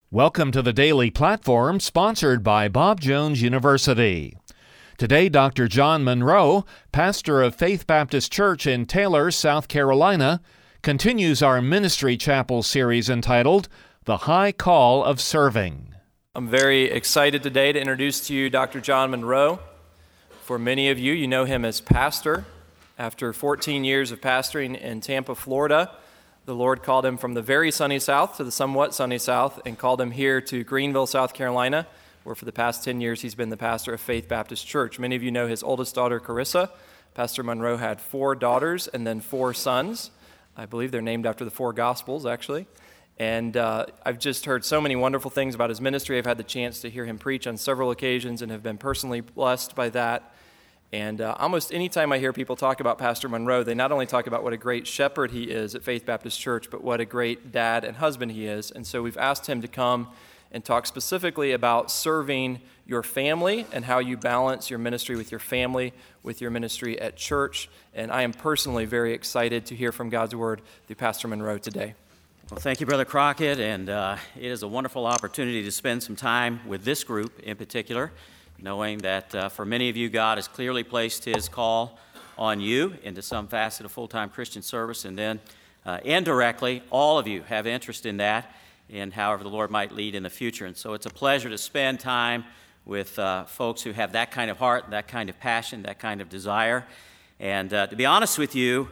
Welcome to the Daily Platform, sponsored by Bob Jones University. Today, Dr. John Monroe, pastor of Faith Baptist Church in Taylor, South Carolina, continues our Ministry Chapel series entitled, The High Call of Serving. I'm very excited today to introduce to you Dr. John Monroe. For many of you, you know him as pastor. After 14 years of pastoring in Tampa, Florida, the Lord called him from the very sunny south to the somewhat sunny south and called him here to Greenville, South Carolina, where for the past 10 years he's been the pastor of Faith Baptist Church. Many of you know his oldest daughter, Carissa. Pastor Monroe had 4 daughters and then 4 sons. I believe they're named after the 4 Gospels, actually. And I've just heard so many wonderful things about his ministry. I've had the chance to hear him preach on several occasions and have been personally blessed by that. And almost any time I hear people talk about Pastor Monroe, they not only talk about what a great shepherd he is at Faith Baptist Church, but what a great dad and husband he is. And so we've asked him to come and talk specifically about serving your family and how you balance your ministry with your family, with your ministry at church. And I am personally very excited to hear from God's Word through Pastor Monroe today. Well, thank you, Brother Crockett, and it is a wonderful opportunity to spend some time with this group in particular, knowing that for many of you, God has clearly placed His call on you into some facet of full-time Christian service, and then indirectly, all of you have interest in that, and however the Lord might lead in the future. And so it's a pleasure to spend time with folks who have that kind of heart, that kind of passion, that kind of desire. And to be honest with you,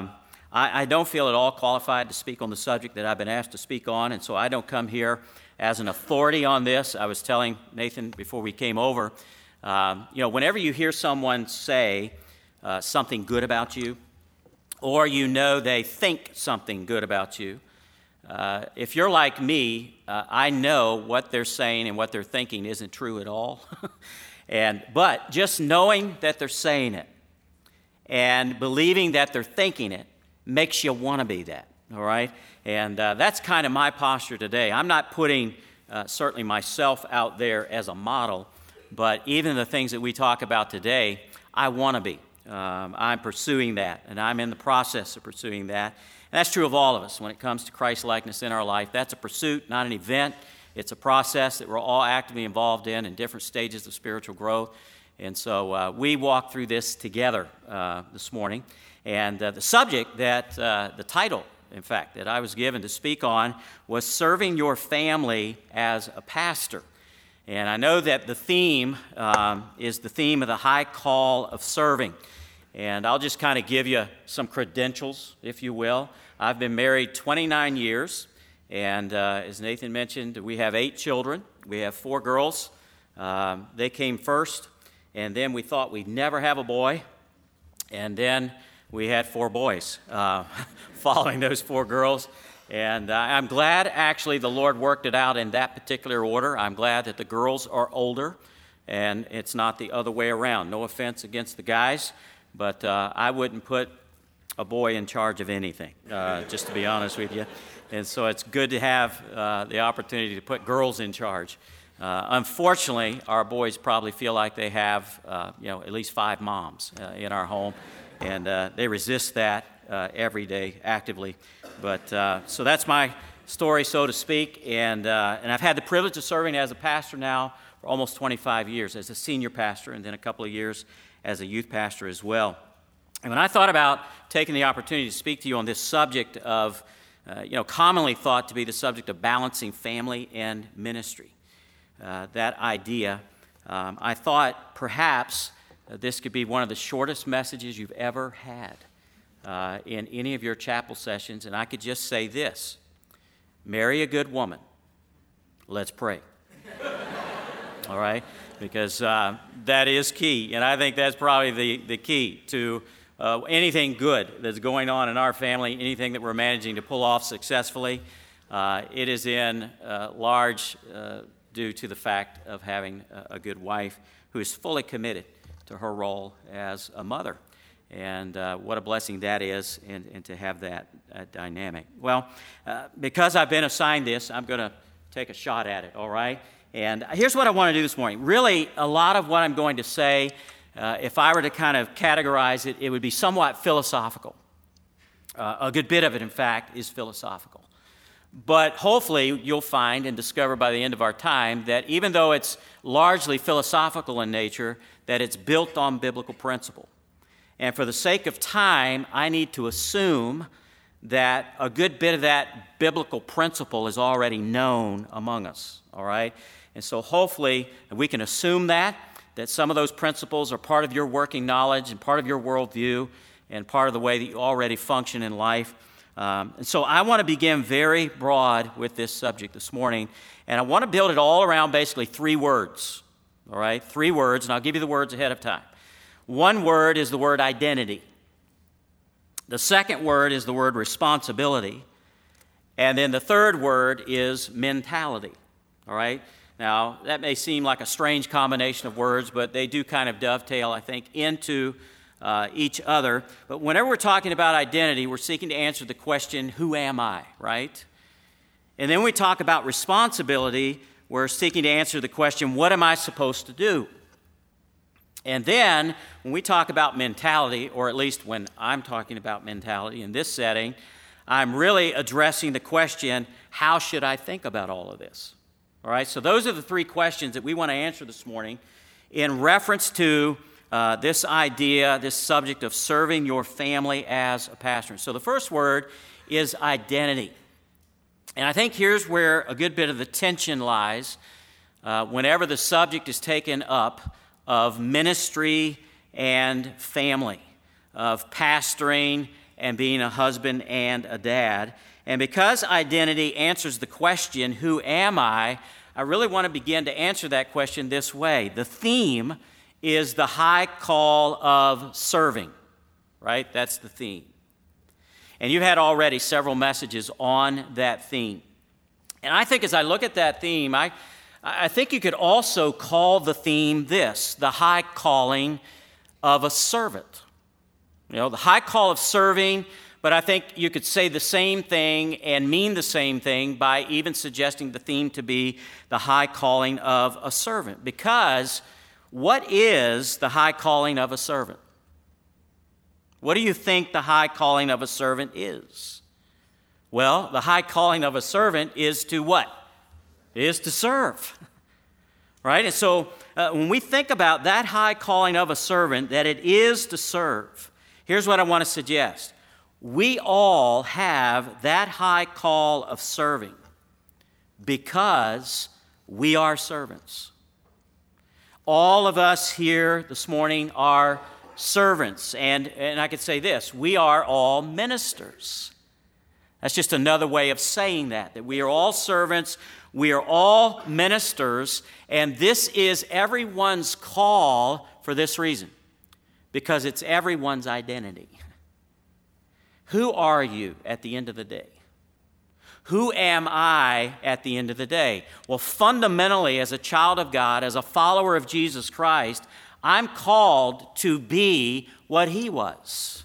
I don't feel at all qualified to speak on the subject that I've been asked to speak on, and so I don't come here as an authority on this. I was telling Nathan before we came over, whenever you hear someone say something good about you, or you know they think something good about you, if you're like me, I know what they're saying and what they're thinking isn't true at all. But just knowing that they're saying it and believing that they're thinking it makes you want to be that, all right? And that's kind of my posture today. I'm not putting certainly myself out there as a model, but even the things that we talk about today, I want to be. I'm pursuing that, and I'm in the process of pursuing that. And that's true of all of us when it comes to Christ-likeness in our life. That's a pursuit, not an event. It's a process that we're all actively involved in different stages of spiritual growth. And so we walk through this together this morning. And the subject that, the title, in fact, that I was given to speak on was Serving Your Family as a Pastor. And I know that the theme is the theme of the high call of serving. And I'll just kind of give you some credentials, if you will. I've been married 29 years, and as Nathan mentioned, we have 8 children. We have 4 girls. They came first, and then we thought we'd never have a boy, and then we had 4 boys following those 4 girls. And I'm glad, actually, the Lord worked it out in that particular order. I'm glad that the girls are older, and it's not the other way around. No offense against the guys, but I wouldn't put a boy in charge of anything, just to be honest with you. And so it's good to have the opportunity to put girls in charge. Unfortunately, our boys probably feel like they have, at least 5 moms in our home. And they resist that every day actively. But so that's my story, so to speak. And I've had the privilege of serving as a pastor now for almost 25 years, as a senior pastor, and then a couple of years as a youth pastor as well. And when I thought about taking the opportunity to speak to you on this subject of, commonly thought to be the subject of balancing family and ministry, that idea, I thought perhaps this could be one of the shortest messages you've ever had in any of your chapel sessions, and I could just say this: marry a good woman. Let's pray. All right? Because that is key, and I think that's probably the key to anything good that's going on in our family, anything that we're managing to pull off successfully. It is in large due to the fact of having a good wife who is fully committed to her role as a mother. And what a blessing that is, and to have that dynamic. Well, because I've been assigned this, I'm going to take a shot at it, all right? And here's what I want to do this morning. Really, a lot of what I'm going to say, if I were to kind of categorize it, it would be somewhat philosophical. A good bit of it, in fact, is philosophical. But hopefully you'll find and discover by the end of our time that even though it's largely philosophical in nature, that it's built on biblical principle. And for the sake of time, I need to assume that a good bit of that biblical principle is already known among us, all right? And so hopefully we can assume that some of those principles are part of your working knowledge and part of your worldview and part of the way that you already function in life. And so I want to begin very broad with this subject this morning, and I want to build it all around basically 3 words, all right? 3 words, and I'll give you the words ahead of time. One word is the word identity. The second word is the word responsibility. And then the third word is mentality, all right? Now, that may seem like a strange combination of words, but they do kind of dovetail, I think, into each other. But whenever we're talking about identity, we're seeking to answer the question, who am I, right? And then when we talk about responsibility, we're seeking to answer the question, what am I supposed to do? And then when we talk about mentality, or at least when I'm talking about mentality in this setting, I'm really addressing the question, how should I think about all of this? All right, so those are the 3 questions that we want to answer this morning in reference to this idea, this subject of serving your family as a pastor. So the first word is identity. And I think here's where a good bit of the tension lies whenever the subject is taken up of ministry and family, of pastoring and being a husband and a dad. And because identity answers the question, who am I really want to begin to answer that question this way. The theme is the high call of serving, right? That's the theme. And you had already several messages on that theme. And I think as I look at that theme, I think you could also call the theme this, the high calling of a servant. You know, the high call of serving, but I think you could say the same thing and mean the same thing by even suggesting the theme to be the high calling of a servant. Because what is the high calling of a servant? What do you think the high calling of a servant is? Well, the high calling of a servant is to what? Is to serve, right? And so when we think about that high calling of a servant, that it is to serve, here's what I want to suggest. We all have that high call of serving because we are servants. All of us here this morning are servants, and I could say this, we are all ministers. That's just another way of saying that we are all servants, we are all ministers, and this is everyone's call for this reason, because it's everyone's identity. Who are you at the end of the day? Who am I at the end of the day? Well, fundamentally, as a child of God, as a follower of Jesus Christ, I'm called to be what He was.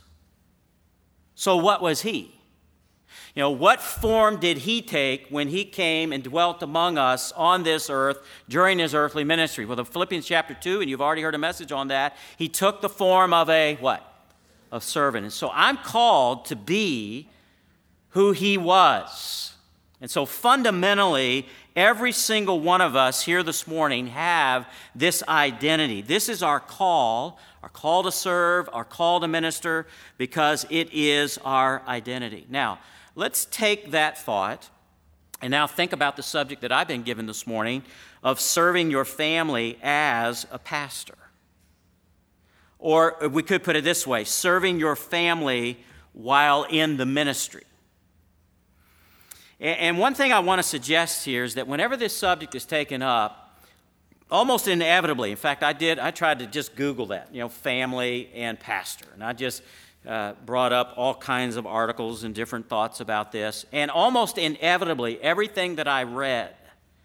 So what was He? You know, what form did He take when He came and dwelt among us on this earth during His earthly ministry? Well, in Philippians chapter 2, and you've already heard a message on that, He took the form of a what? A servant. And so I'm called to be who He was. And so fundamentally, every single one of us here this morning have this identity. This is our call to serve, our call to minister, because it is our identity. Now, let's take that thought and now think about the subject that I've been given this morning of serving your family as a pastor. Or we could put it this way, serving your family while in the ministry. And one thing I want to suggest here is that whenever this subject is taken up, almost inevitably, in fact, I tried to just Google that, family and pastor. And I just brought up all kinds of articles and different thoughts about this. And almost inevitably, everything that I read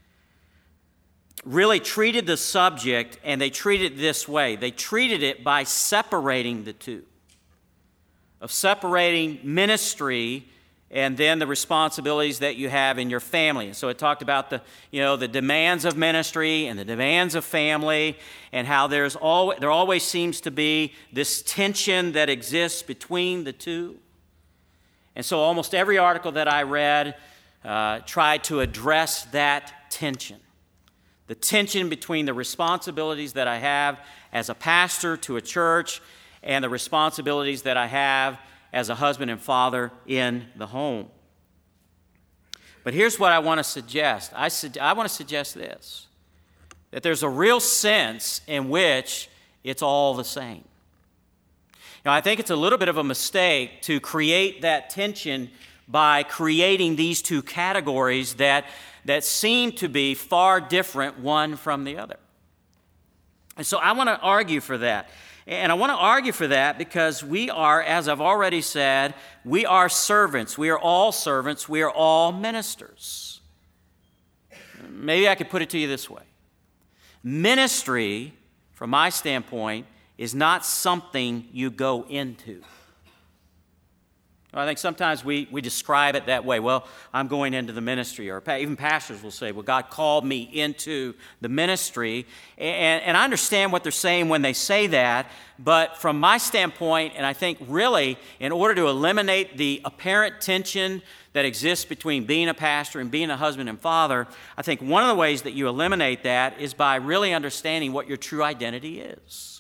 really treated the subject, and they treated it this way. They treated it by separating the two, of separating ministry and then the responsibilities that you have in your family. So it talked about the demands of ministry and the demands of family, and how there always seems to be this tension that exists between the two. And so almost every article that I read tried to address that tension. The tension between the responsibilities that I have as a pastor to a church and the responsibilities that I have as a husband and father in the home. But here's what I want to suggest. I want to suggest this, that there's a real sense in which it's all the same. Now, I think it's a little bit of a mistake to create that tension by creating these two categories that seem to be far different one from the other. And so I want to argue for that. And I want to argue for that because we are, as I've already said, we are servants. We are all servants. We are all ministers. Maybe I could put it to you this way. Ministry, from my standpoint, is not something you go into. I think sometimes we describe it that way. Well, I'm going into the ministry, or even pastors will say, well, God called me into the ministry. And I understand what they're saying when they say that, but from my standpoint, and I think really in order to eliminate the apparent tension that exists between being a pastor and being a husband and father, I think one of the ways that you eliminate that is by really understanding what your true identity is.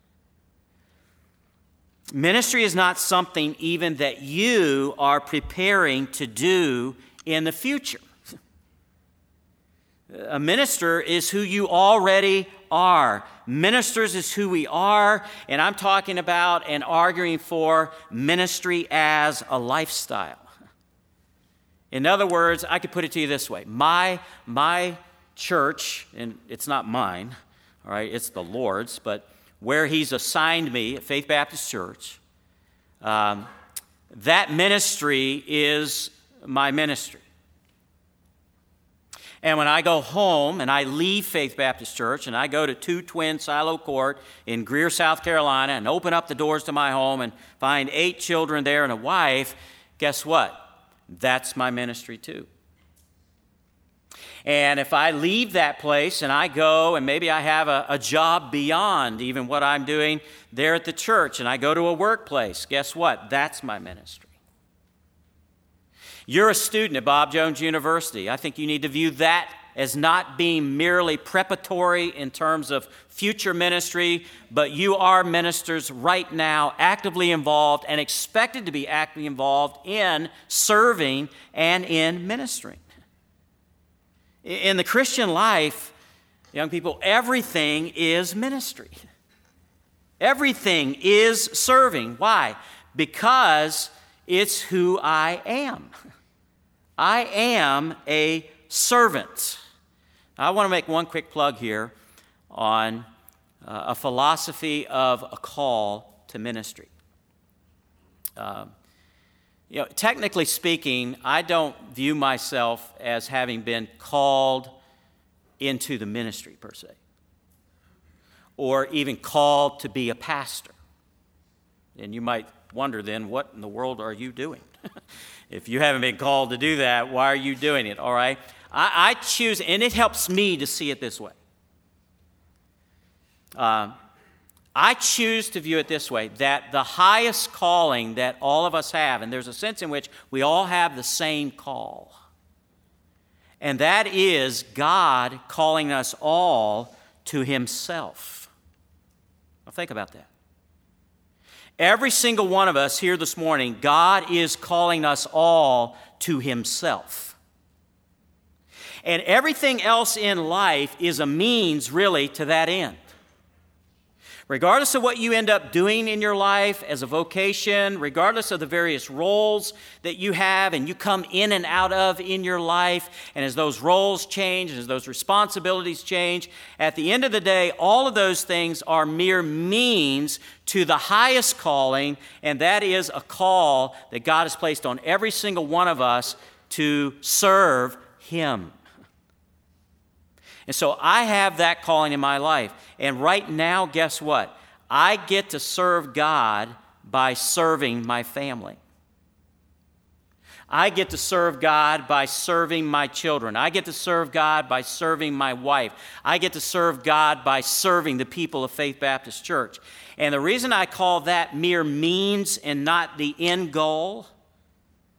Ministry is not something even that you are preparing to do in the future. A minister is who you already are. Ministers is who we are, and I'm talking about and arguing for ministry as a lifestyle. In other words, I could put it to you this way. My church, and it's not mine, all right, it's the Lord's, but where He's assigned me at Faith Baptist Church, that ministry is my ministry. And when I go home and I leave Faith Baptist Church and I go to 2 Silo Court in Greer, South Carolina, and open up the doors to my home and find 8 children there and a wife, guess what? That's my ministry too. And if I leave that place and I go and maybe I have a job beyond even what I'm doing there at the church and I go to a workplace, guess what? That's my ministry. You're a student at Bob Jones University. I think you need to view that as not being merely preparatory in terms of future ministry, but you are ministers right now, actively involved and expected to be actively involved in serving and in ministering. In the Christian life, young people, everything is ministry. Everything is serving. Why? Because it's who I am. I am a servant. I want to make one quick plug here on a philosophy of a call to ministry. Technically speaking, I don't view myself as having been called into the ministry per se, or even called to be a pastor. And you might wonder then, what in the world are you doing? If you haven't been called to do that, why are you doing it? All right? I choose, and it helps me to see it this way. I choose to view it this way, that the highest calling that all of us have, and there's a sense in which we all have the same call, and that is God calling us all to Himself. Now think about that. Every single one of us here this morning, God is calling us all to Himself. And everything else in life is a means, really, to that end. Regardless of what you end up doing in your life as a vocation, regardless of the various roles that you have and you come in and out of in your life, and as those roles change, and as those responsibilities change, at the end of the day, all of those things are mere means to the highest calling, and that is a call that God has placed on every single one of us to serve Him. And so I have that calling in my life. And right now, guess what? I get to serve God by serving my family. I get to serve God by serving my children. I get to serve God by serving my wife. I get to serve God by serving the people of Faith Baptist Church. And the reason I call that mere means and not the end goal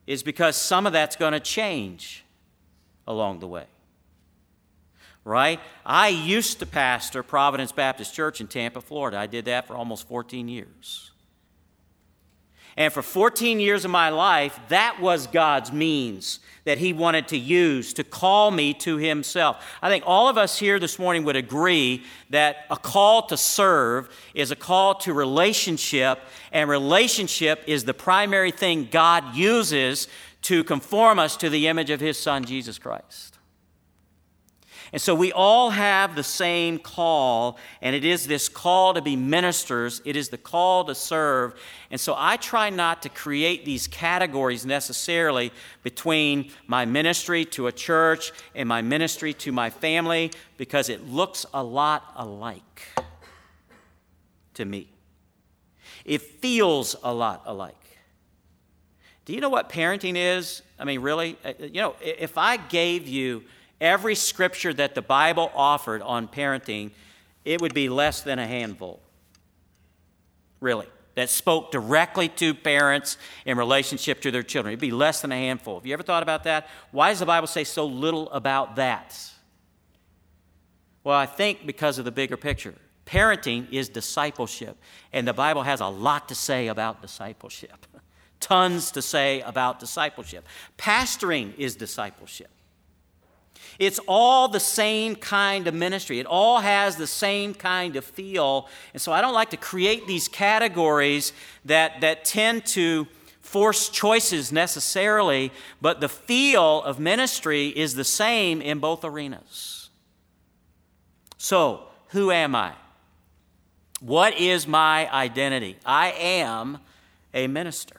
is because some of that's going to change along the way. Right? I used to pastor Providence Baptist Church in Tampa, Florida. I did that for almost 14 years. And for 14 years of my life, that was God's means that He wanted to use to call me to Himself. I think all of us here this morning would agree that a call to serve is a call to relationship, and relationship is the primary thing God uses to conform us to the image of His Son, Jesus Christ. And so we all have the same call, and it is this call to be ministers. It is the call to serve. And so I try not to create these categories necessarily between my ministry to a church and my ministry to my family, because it looks a lot alike to me. It feels a lot alike. Do you know what parenting is? I mean, really? If I gave you every scripture that the Bible offered on parenting, it would be less than a handful, really, that spoke directly to parents in relationship to their children. It'd be less than a handful. Have you ever thought about that? Why does the Bible say so little about that? Well, I think because of the bigger picture. Parenting is discipleship, and the Bible has a lot to say about discipleship. Tons to say about discipleship. Pastoring is discipleship. It's all the same kind of ministry. It all has the same kind of feel. And so I don't like to create these categories that tend to force choices necessarily, but the feel of ministry is the same in both arenas. So, who am I? What is my identity? I am a minister.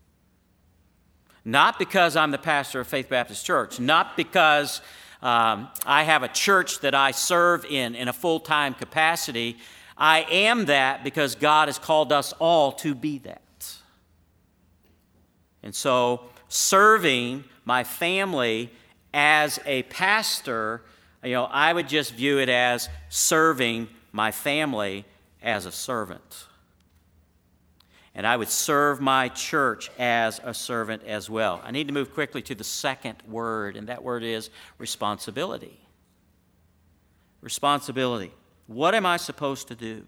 Not because I'm the pastor of Faith Baptist Church, not because I have a church that I serve in a full-time capacity. I am that because God has called us all to be that. And so serving my family as a pastor, I would just view it as serving my family as a servant. And I would serve my church as a servant as well. I need to move quickly to the second word, and that word is responsibility. Responsibility. What am I supposed to do?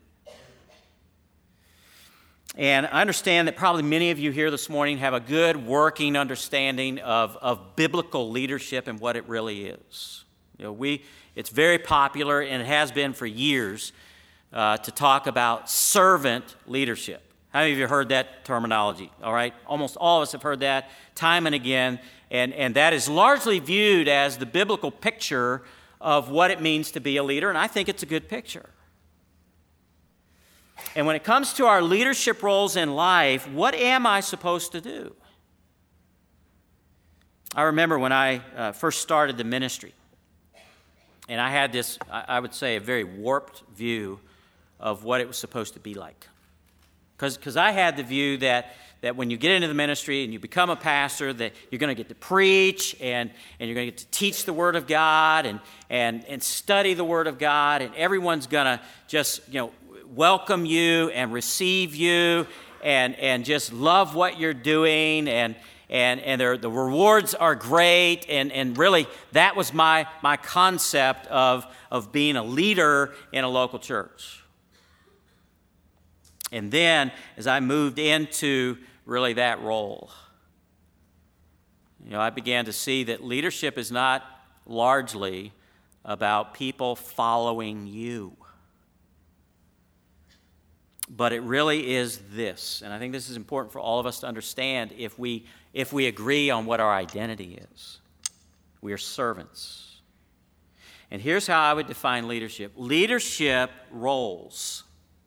And I understand that probably many of you here this morning have a good working understanding of biblical leadership and what it really is. It's very popular, and it has been for years, to talk about servant leadership. How many of you have heard that terminology? All right, almost all of us have heard that time and again, and that is largely viewed as the biblical picture of what it means to be a leader, and I think it's a good picture. And when it comes to our leadership roles in life, what am I supposed to do? I remember when I first started the ministry, and I had this, I would say, a very warped view of what it was supposed to be like. Because I had the view that when you get into the ministry and you become a pastor, that you're going to get to preach and you're going to get to teach the Word of God and study the Word of God, and everyone's going to just welcome you and receive you and just love what you're doing, and the rewards are great, and really that was my concept of being a leader in a local church. And then, as I moved into really that role, I began to see that leadership is not largely about people following you. But it really is this, and I think this is important for all of us to understand if we agree on what our identity is. We are servants. And here's how I would define leadership. Leadership roles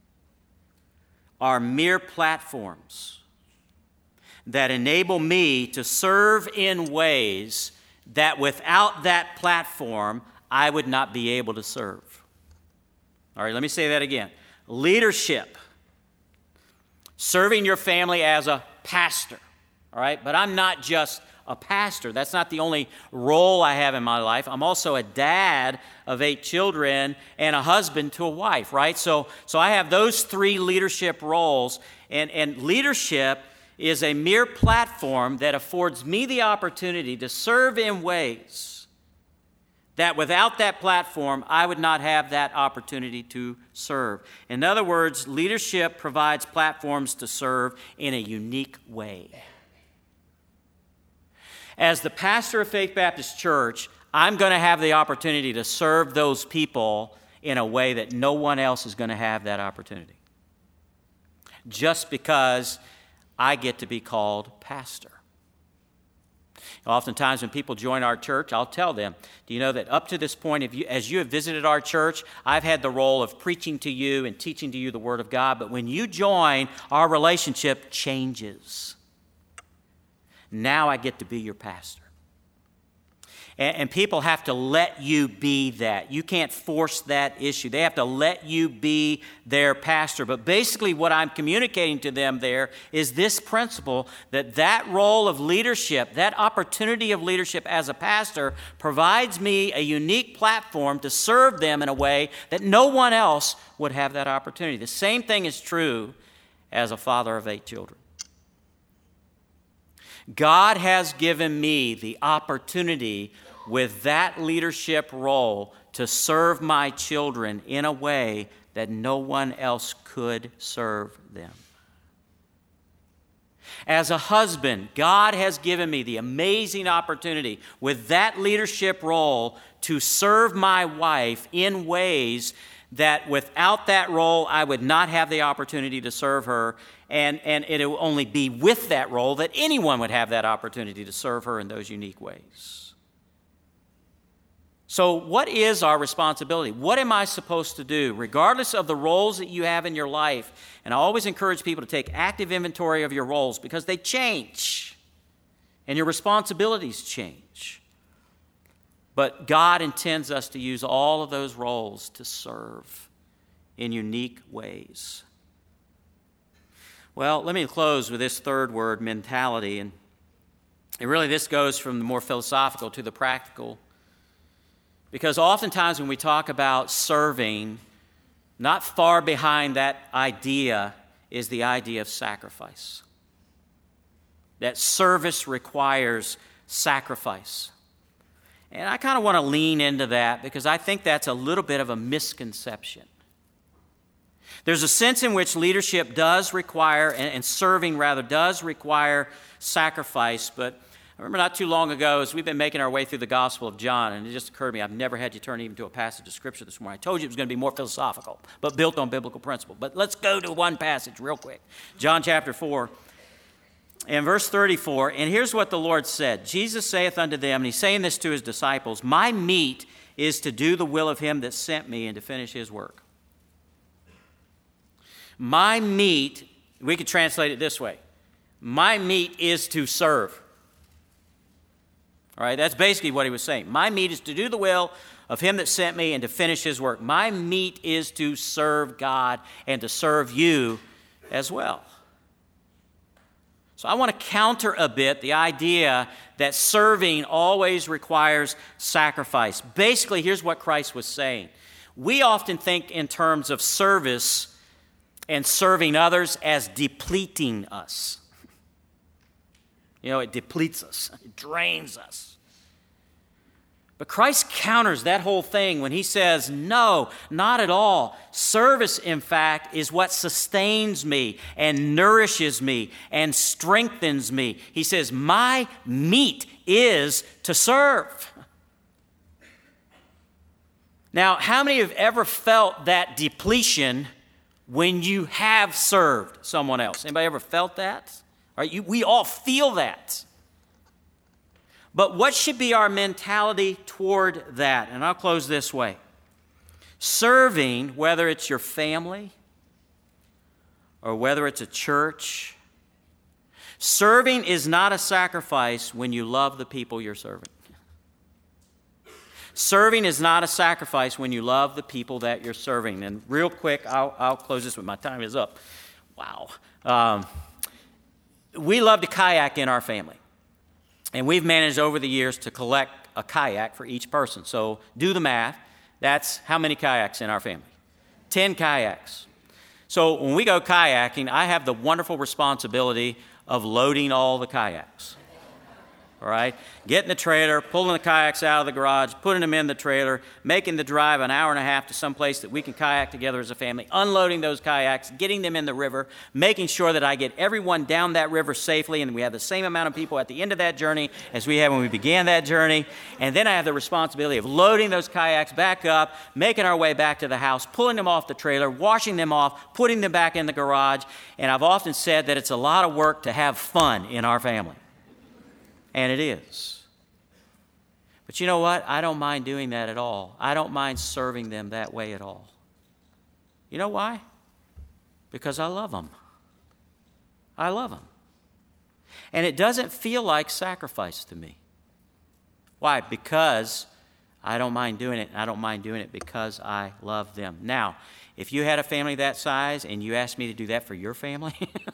are mere platforms that enable me to serve in ways that without that platform, I would not be able to serve. All right, let me say that again. Leadership, serving your family as a pastor, all right? But I'm not just a pastor. That's not the only role I have in my life. I'm also a dad of 8 children and a husband to a wife, right? So I have those 3 leadership roles, and leadership is a mere platform that affords me the opportunity to serve in ways that without that platform, I would not have that opportunity to serve. In other words, leadership provides platforms to serve in a unique way. As the pastor of Faith Baptist Church, I'm going to have the opportunity to serve those people in a way that no one else is going to have that opportunity. Just because I get to be called pastor. Oftentimes when people join our church, I'll tell them, do you know that up to this point, as you have visited our church, I've had the role of preaching to you and teaching to you the Word of God, but when you join, our relationship changes. Now I get to be your pastor. And people have to let you be that. You can't force that issue. They have to let you be their pastor. But basically what I'm communicating to them there is this principle, that role of leadership, that opportunity of leadership as a pastor provides me a unique platform to serve them in a way that no one else would have that opportunity. The same thing is true as a father of 8 children. God has given me the opportunity with that leadership role to serve my children in a way that no one else could serve them. As a husband, God has given me the amazing opportunity with that leadership role to serve my wife in ways that without that role, I would not have the opportunity to serve her. And it will only be with that role that anyone would have that opportunity to serve her in those unique ways. So what is our responsibility? What am I supposed to do, regardless of the roles that you have in your life? And I always encourage people to take active inventory of your roles because they change and your responsibilities change. But God intends us to use all of those roles to serve in unique ways. Well, let me close with this third word, mentality. And really this goes from the more philosophical to the practical. Because oftentimes when we talk about serving, not far behind that idea is the idea of sacrifice. That service requires sacrifice. And I kind of want to lean into that because I think that's a little bit of a misconception. There's a sense in which leadership does require, and serving rather, does require sacrifice. But I remember not too long ago, as we've been making our way through the Gospel of John, and it just occurred to me, I've never had you turn even to a passage of Scripture this morning. I told you it was going to be more philosophical, but built on biblical principle. But let's go to one passage real quick. John chapter 4, and verse 34, and here's what the Lord said. Jesus saith unto them, and he's saying this to his disciples, my meat is to do the will of him that sent me and to finish his work. My meat, we could translate it this way. My meat is to serve. All right, that's basically what he was saying. My meat is to do the will of him that sent me and to finish his work. My meat is to serve God and to serve you as well. So I want to counter a bit the idea that serving always requires sacrifice. Basically, here's what Christ was saying. We often think in terms of service and serving others as depleting us. You know, it depletes us, it drains us. But Christ counters that whole thing when he says, no, not at all. Service, in fact, is what sustains me and nourishes me and strengthens me. He says, my meat is to serve. Now, how many have ever felt that depletion when you have served someone else? Anybody ever felt that? All right, we all feel that. But what should be our mentality toward that? And I'll close this way. Serving, whether it's your family or whether it's a church, serving is not a sacrifice when you love the people you're serving. Serving is not a sacrifice when you love the people that you're serving. And real quick, I'll close this when my time is up. Wow. We love to kayak in our family. And we've managed over the years to collect a kayak for each person. So do the math. That's how many kayaks in our family? 10 kayaks. So when we go kayaking, I have the wonderful responsibility of loading all the kayaks. All right? Getting the trailer, pulling the kayaks out of the garage, putting them in the trailer, making the drive an hour and a half to someplace that we can kayak together as a family, unloading those kayaks, getting them in the river, making sure that I get everyone down that river safely, and we have the same amount of people at the end of that journey as we had when we began that journey. And then I have the responsibility of loading those kayaks back up, making our way back to the house, pulling them off the trailer, washing them off, putting them back in the garage. And I've often said that it's a lot of work to have fun in our family. And it is. But you know what? I don't mind doing that at all. I don't mind serving them that way at all. You know why? Because I love them. I love them. And it doesn't feel like sacrifice to me. Why? Because I don't mind doing it. I don't mind doing it because I love them. Now, if you had a family that size and you asked me to do that for your family,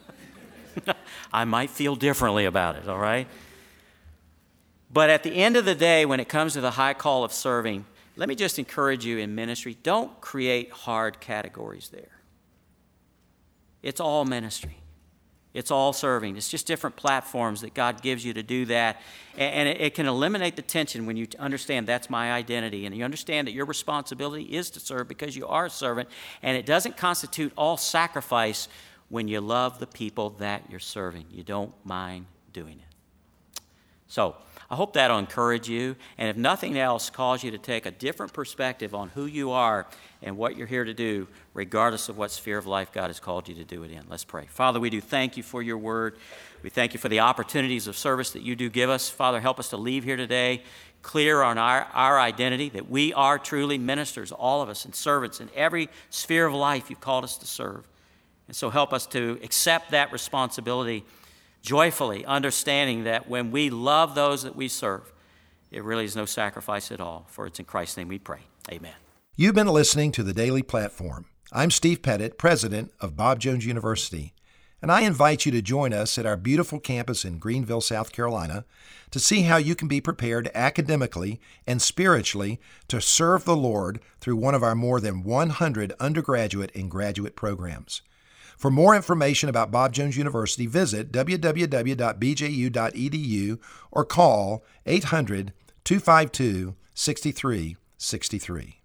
I might feel differently about it, all right? But at the end of the day, when it comes to the high call of serving, let me just encourage you in ministry, don't create hard categories there. It's all ministry. It's all serving. It's just different platforms that God gives you to do that. And it can eliminate the tension when you understand that's my identity. And you understand that your responsibility is to serve because you are a servant. And it doesn't constitute all sacrifice when you love the people that you're serving. You don't mind doing it. So, I hope that'll encourage you, and if nothing else, cause you to take a different perspective on who you are and what you're here to do, regardless of what sphere of life God has called you to do it in. Let's pray. Father, we do thank you for your word. We thank you for the opportunities of service that you do give us. Father, help us to leave here today clear on our identity, that we are truly ministers, all of us, and servants in every sphere of life you've called us to serve. And so help us to accept that responsibility joyfully, understanding that when we love those that we serve, it really is no sacrifice at all. For it's in Christ's name we pray. Amen. You've been listening to The Daily Platform. I'm Steve Pettit, president of Bob Jones University, and I invite you to join us at our beautiful campus in Greenville, South Carolina, to see how you can be prepared academically and spiritually to serve the Lord through one of our more than 100 undergraduate and graduate programs. For more information about Bob Jones University, visit www.bju.edu or call 800-252-6363.